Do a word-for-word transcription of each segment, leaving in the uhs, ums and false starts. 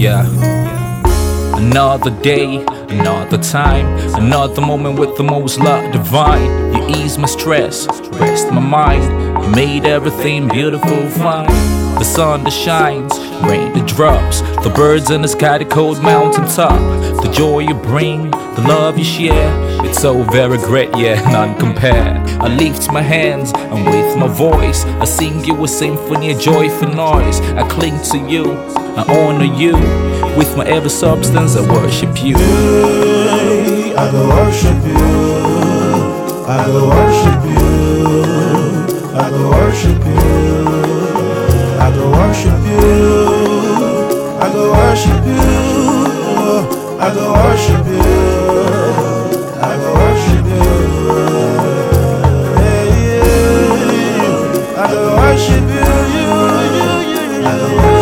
Yeah. Another day, another time, another moment with the most love divine. You ease my stress, rest my mind. You made everything beautiful, fine. The sun that shines, rain that drops, the birds in the sky, the cold mountain top. The joy you bring, the love you share, it's so very great, yeah, none compared. I lift my hands and with my voice I sing you a symphony, a joyful noise. I cling to you, I honor you. With my every substance I worship you. I go worship you, I go worship you, I go worship you, I go worship you, I go worship you, I go worship you, I go worship you, I go worship you, I go worship you.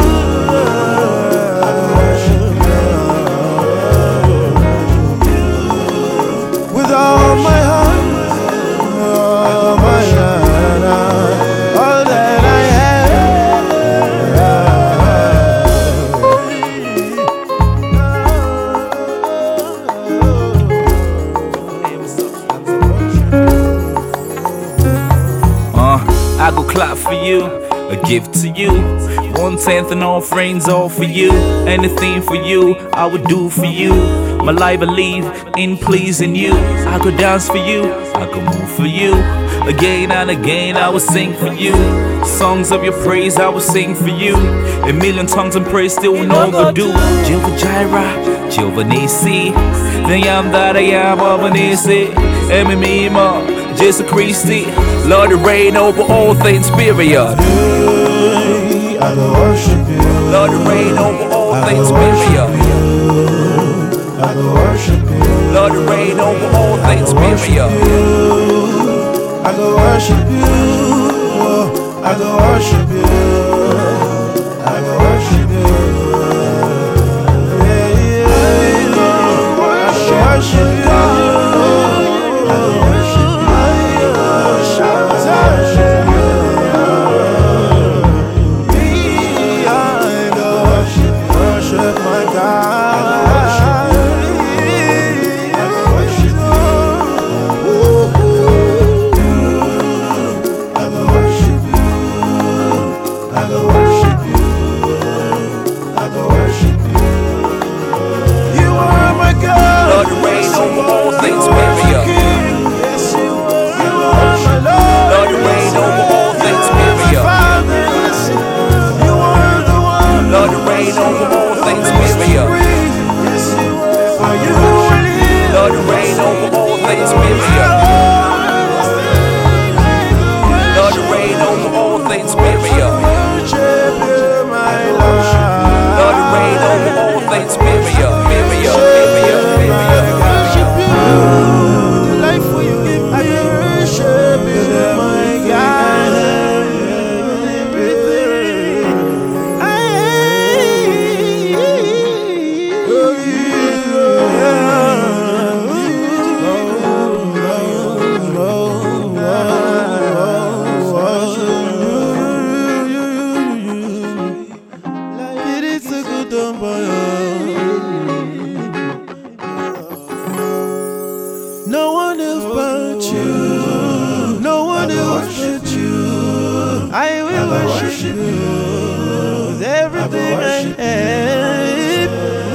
All my heart, all my heart, all that I have. Uh, I go clap for you, a gift to you. One tenth and all friends, all for you. Anything for you, I would do for you. My life I live in pleasing you. I could dance for you, I could move for you. Again and again I will sing for you. Songs of your praise I will sing for you. A million tongues and praise still no go do. Jehovah Jireh, Jehovah Nisi, the am that I am of Nisi. Emimima, Jesus Christi, Lord reign over all things period. I go worship you, Lord reign over all things period. I go worship you, Lord reign over all things period. I go worship you, I go worship you, I go worship you, yeah, yeah, I go worship you, I go worship you, I go worship, worship my God. No one else but you, no one else but you. I will worship you with everything I have.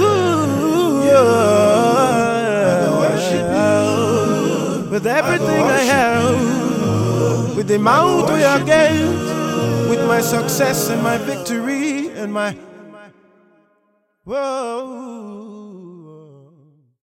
With everything I have, with the amount we are gained, with my success and my victory and my whoa.